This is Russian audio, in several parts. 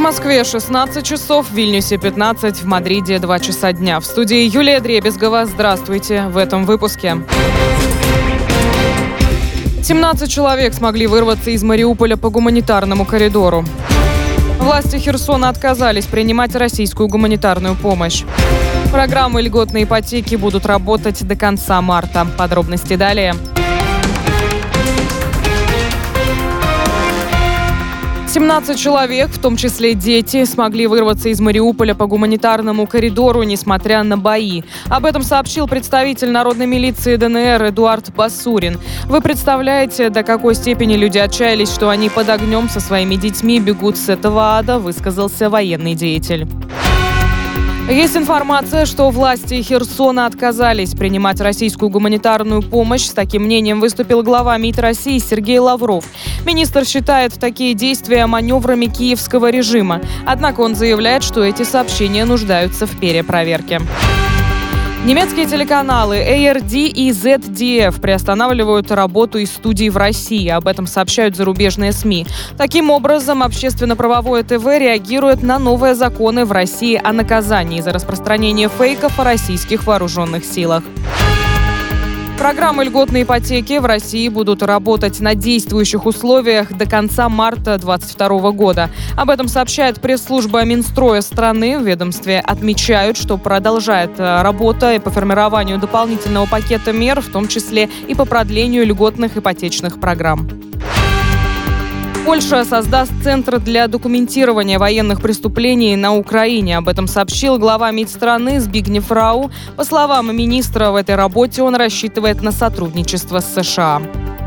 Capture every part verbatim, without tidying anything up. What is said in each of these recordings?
Москве шестнадцать часов, в Вильнюсе пятнадцать, в Мадриде два часа дня. В студии Юлия Дребезгова. Здравствуйте. В этом выпуске. семнадцать человек смогли вырваться из Мариуполя по гуманитарному коридору. Власти Херсона отказались принимать российскую гуманитарную помощь. Программы льготной ипотеки будут работать до конца марта. Подробности далее. семнадцать человек, в том числе дети, смогли вырваться из Мариуполя по гуманитарному коридору, несмотря на бои. Об этом сообщил представитель народной милиции ДНР Эдуард Басурин. Вы представляете, до какой степени люди отчаялись, что они под огнем со своими детьми бегут с этого ада, высказался военный деятель. Есть информация, что власти Херсона отказались принимать российскую гуманитарную помощь. С таким мнением выступил глава МИД России Сергей Лавров. Министр считает такие действия маневрами киевского режима. Однако он заявляет, что эти сообщения нуждаются в перепроверке. Немецкие телеканалы эй эр ди и зет ди эф приостанавливают работу из студий в России. Об этом сообщают зарубежные СМИ. Таким образом, общественно-правовое ТВ реагирует на новые законы в России о наказании за распространение фейков о российских вооруженных силах. Программы льготной ипотеки в России будут работать на действующих условиях до конца марта две тысячи двадцать второго года. Об этом сообщает пресс-служба Минстроя страны. В ведомстве отмечают, что продолжает работа по формированию дополнительного пакета мер, в том числе и по продлению льготных ипотечных программ. Польша создаст центр для документирования военных преступлений на Украине. Об этом сообщил глава МИД страны Збигнев Рау. По словам министра, в этой работе он рассчитывает на сотрудничество с США.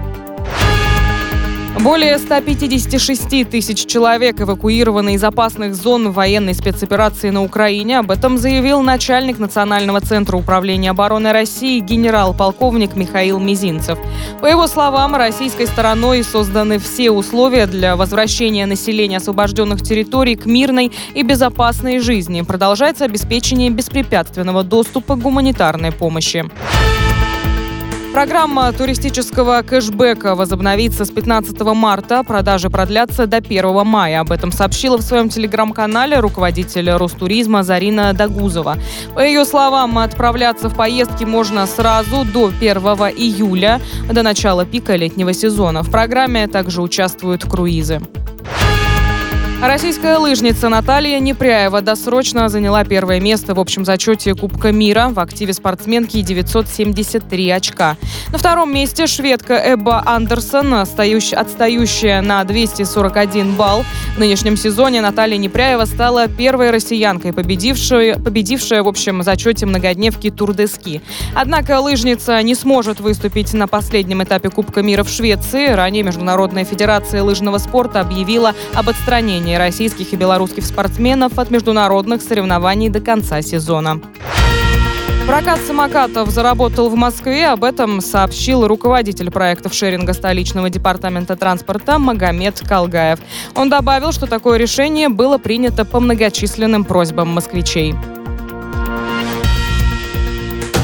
Более ста пятидесяти шести тысяч человек эвакуированы из опасных зон военной спецоперации на Украине. Об этом заявил начальник Национального центра управления обороны России генерал-полковник Михаил Мизинцев. По его словам, российской стороной созданы все условия для возвращения населения освобожденных территорий к мирной и безопасной жизни. Продолжается обеспечение беспрепятственного доступа к гуманитарной помощи. Программа туристического кэшбэка возобновится с пятнадцатого марта. Продажи продлятся до первого мая. Об этом сообщила в своем телеграм-канале руководитель Ростуризма Зарина Дагузова. По ее словам, отправляться в поездки можно сразу до первого июля, до начала пика летнего сезона. В программе также участвуют круизы. Российская лыжница Наталья Непряева досрочно заняла первое место в общем зачете Кубка мира. В активе спортсменки девятьсот семьдесят три очка. На втором месте шведка Эбба Андерсон, отстающая на двести сорок один балл. В нынешнем сезоне Наталья Непряева стала первой россиянкой, победившей, победившей в общем зачете многодневки Тур-де-Ски. Однако лыжница не сможет выступить на последнем этапе Кубка мира в Швеции. Ранее Международная федерация лыжного спорта объявила об отстранении российских и белорусских спортсменов от международных соревнований до конца сезона. Прокат самокатов заработал в Москве. Об этом сообщил руководитель проектов шеринга столичного департамента транспорта Магомед Калгаев. Он добавил, что такое решение было принято по многочисленным просьбам москвичей.